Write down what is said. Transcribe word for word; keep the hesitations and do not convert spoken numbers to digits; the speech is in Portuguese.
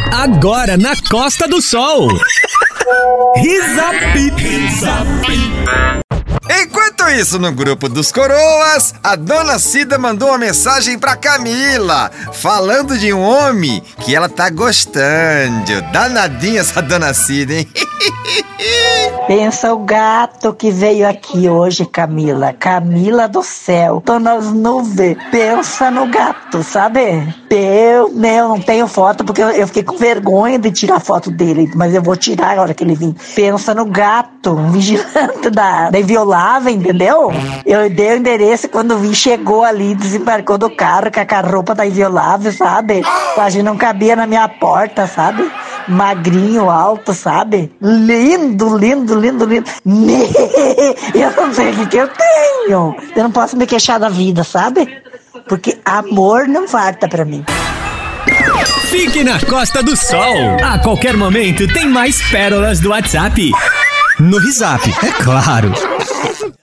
Agora na Costa do Sol. Rizap. Enquanto isso, no grupo dos coroas, a dona Cida mandou uma mensagem pra Camila, falando de um homem que ela tá gostando. Danadinha essa dona Cida, hein? Pensa o gato que veio aqui hoje, Camila. Camila do céu, tô nas nuvens. Pensa no gato, sabe? Eu, né, eu não tenho foto porque eu, eu fiquei com vergonha de tirar foto dele, mas eu vou tirar na hora que ele vir. Pensa no gato, um vigilante da, da Inviolável, entendeu? Eu dei o endereço, quando vi, chegou ali, desembarcou do carro com a roupa da Inviolável, sabe? Quase não cabia na minha porta, sabe? Magrinho, alto, sabe? Lindo, lindo, lindo, lindo. Eu não sei o que, que eu tenho. Eu não posso me queixar da vida, sabe? Porque amor não falta pra mim. Fique na Costa do Sol. A qualquer momento tem mais pérolas do WhatsApp. No Rizap, é claro.